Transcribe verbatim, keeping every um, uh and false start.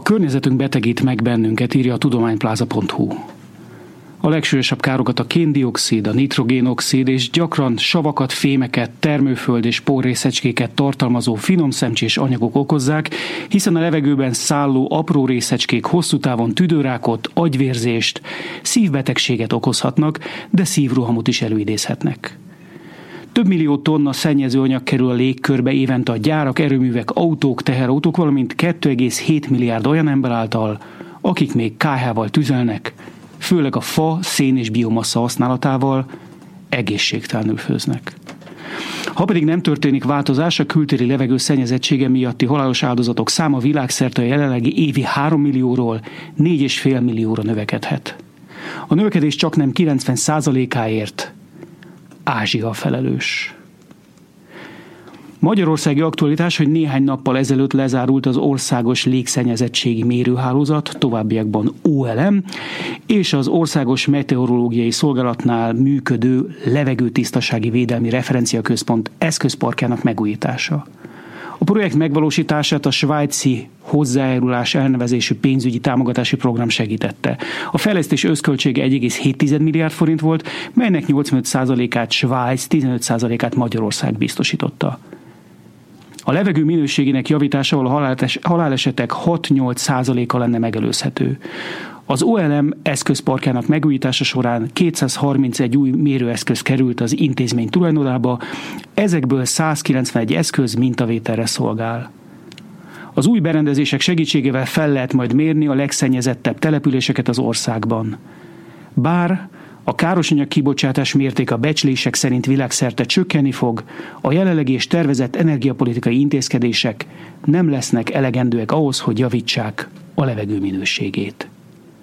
Környezetünk betegít meg bennünket, írja a tudománypláza pont hu. A legsúlyosabb károkat a kén-dioxid, a nitrogénoxid és gyakran savakat, fémeket, termőföld és porrészecskéket tartalmazó finomszemcsés anyagok okozzák, hiszen a levegőben szálló apró részecskék hosszú távon tüdőrákot, agyvérzést, szívbetegséget okozhatnak, de szívrohamot is előidézhetnek. Több millió tonna szennyezőanyag kerül a légkörbe évente a gyárak, erőművek, autók, teherautók, valamint két egész hét milliárd olyan ember által, akik még ká hával tüzelnek, főleg a fa, szén és biomassa használatával egészségtelenül főznek. Ha pedig nem történik változás, a kültéri levegő szennyezettsége miatti halálos áldozatok száma világszerte a jelenlegi évi három millióról négy egész öt millióra növekedhet. A növekedés csaknem kilencven százalékáért Ázsia felelős. Magyarországi aktualitás, hogy néhány nappal ezelőtt lezárult az országos légszennyezettségi mérőhálózat, továbbiakban o el em, és az Országos Meteorológiai Szolgálatnál működő Levegőtisztasági Védelmi Referenciaközpont eszközparkjának megújítása. A projekt megvalósítását a svájci hozzájárulás elnevezésű pénzügyi támogatási program segítette. A fejlesztés összköltsége egy egész hét milliárd forint volt, melynek nyolcvanöt százalékát Svájc, tizenöt százalékát Magyarország biztosította. A levegő minőségének javításával a halálesetek hat-nyolc százaléka lenne megelőzhető. Az o el em eszközparkjának megújítása során kétszázharmincegy új mérőeszköz került az intézmény tulajdonába, ezekből százkilencvenegy eszköz mintavételre szolgál. Az új berendezések segítségével fel lehet majd mérni a legszennyezettebb településeket az országban. Bár a károsanyag kibocsátás mértéke a becslések szerint világszerte csökkenni fog, a jelenlegi és tervezett energiapolitikai intézkedések nem lesznek elegendőek ahhoz, hogy javítsák a levegő minőségét.